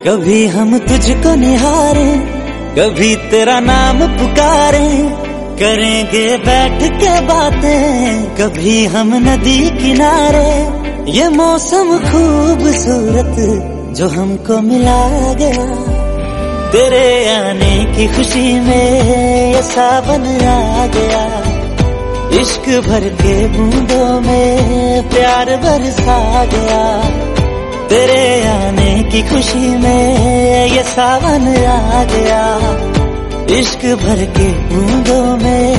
कभी हम तुझको निहारे, कभी तेरा नाम पुकारे, करेंगे बैठ के बातें कभी हम नदी किनारे। ये मौसम खूबसूरत जो हमको मिला गया, तेरे आने की खुशी में ये सावन आ गया। इश्क भर के बूंदों में प्यार बरसा गया, तेरे आने की खुशी में ये सावन आ गया। इश्क भर के बूंदों में